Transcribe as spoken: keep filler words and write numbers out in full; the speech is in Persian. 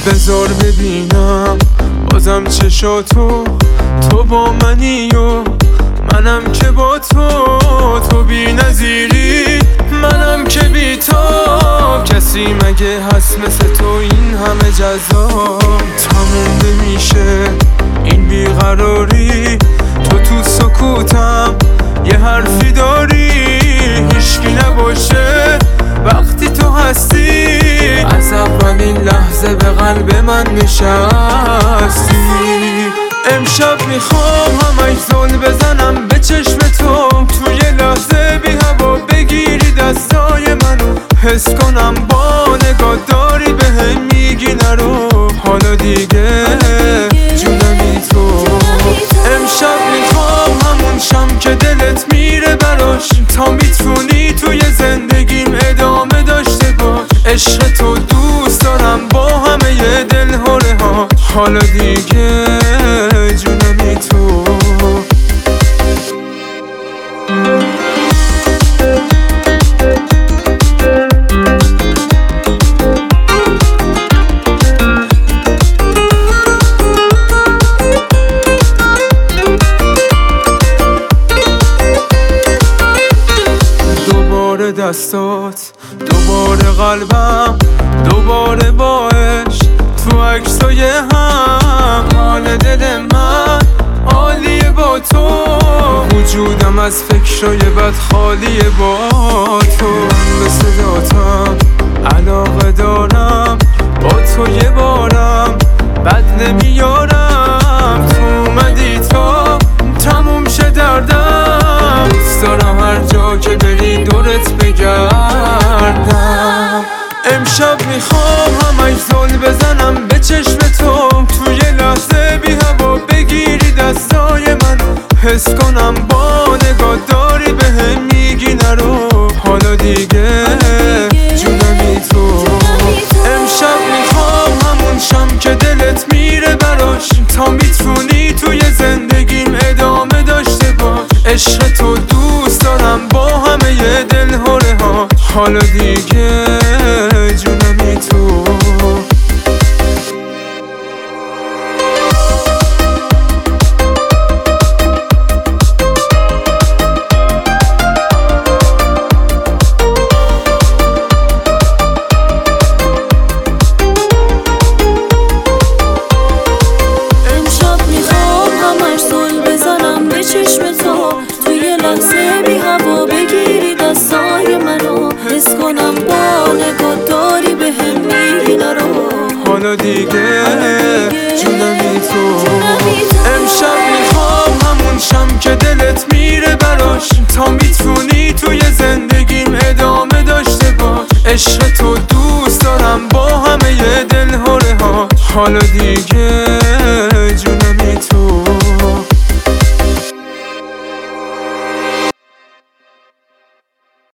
بذار ببینم بازم چشاتو، تو با منی و منم که با تو، تو بی نظیری منم که بی تو. کسی مگه هست مثل تو این همه جذاب؟ تموم نمیشه این بیقراری، تو تو سکوتم یه حرفی داری، هیچکی نباشه وقتی تو هستی. از اولین لحظه به قلب من نشستی. امشب میخوام همش زل بزنم به چشم تو، توی لحظه بی هوا بگیری دستای منو، حس کنم با نگاه داری به هم میگی نرو. حالا دیگه جونمی تو. امشب میخوام همون شم که دلت میره براش، تا میتونی توی زندگیم ادامه داشته باش. عشق تو دوست دارم با همه ی دل هره ها. حالا دیگه جونمی تو. دوباره دستات، دوباره قلبم، دوباره با عشق تو عکسای هم. حال دل من عالیه با تو، وجودم از فکرای بد خالیه با تو. من به صداتم علاقه دارم، با تو یه بارم بد نمیارم. تو اومدی تا تموم شه دردم، دوست دارم هر جا که بری دورت بگردم. امشب میخوام همش زل بزنم به چشم تو، توی لحظه بی هوا بگیری دستای منو، حس کنم با نگاه داری به هم میگی نرو. حالا دیگه جونمی تو. امشب میخوام همون شم که دلت میره براش، تا میتونی توی زندگیم ادامه داشته باش. عشق تو دوست دارم با همه ی دل هره ها. حالا دیگه جونمی تو. حالا دیگه جونمی تو. امشب میخوام همون شم که دلت میره براش، تا میتونی توی زندگیم ادامه داشته باش. عشق تو دوست دارم با همه ی دل هره ها. حالا دیگه